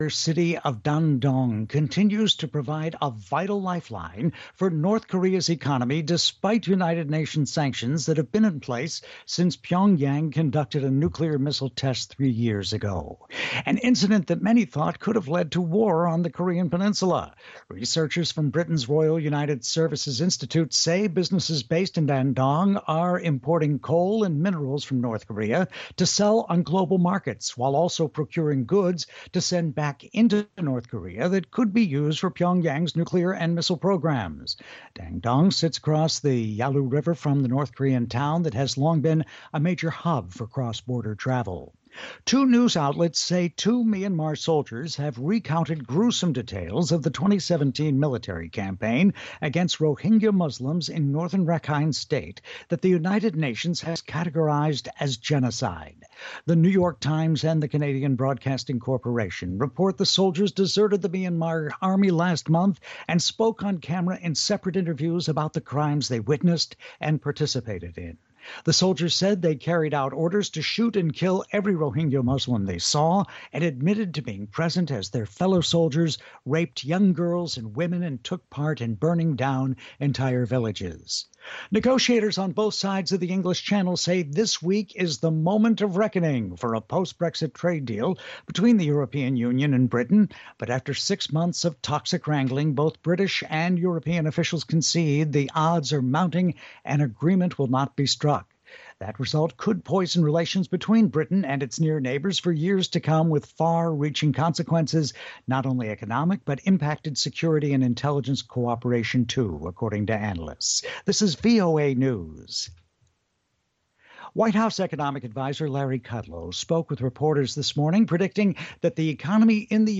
city of Dandong continues to provide a vital lifeline for North Korea's economy despite United Nations sanctions that have been in place since Pyongyang conducted a nuclear missile test 3 years ago. An incident that many thought could have led to war on the Korean peninsula. Researchers from Britain's Royal United Services Institute say businesses based in Dandong are importing coal and minerals from North Korea to sell on global markets while also procuring goods to send back into North Korea that could be used for Pyongyang's nuclear and missile programs. Dandong sits across the Yalu River from the North Korean town that has long been a major hub for cross-border travel. Two news outlets say two Myanmar soldiers have recounted gruesome details of the 2017 military campaign against Rohingya Muslims in northern Rakhine State that the United Nations has categorized as genocide. The New York Times and the Canadian Broadcasting Corporation report the soldiers deserted the Myanmar army last month and spoke on camera in separate interviews about the crimes they witnessed and participated in. The soldiers said they carried out orders to shoot and kill every Rohingya Muslim they saw and admitted to being present as their fellow soldiers raped young girls and women and took part in burning down entire villages. Negotiators on both sides of the English Channel say this week is the moment of reckoning for a post-Brexit trade deal between the European Union and Britain. But after 6 months of toxic wrangling, both British and European officials concede the odds are mounting and agreement will not be struck. That result could poison relations between Britain and its near neighbors for years to come, with far-reaching consequences, not only economic, but impacted security and intelligence cooperation too, according to analysts. This is VOA News. White House economic advisor Larry Kudlow spoke with reporters this morning, predicting that the economy in the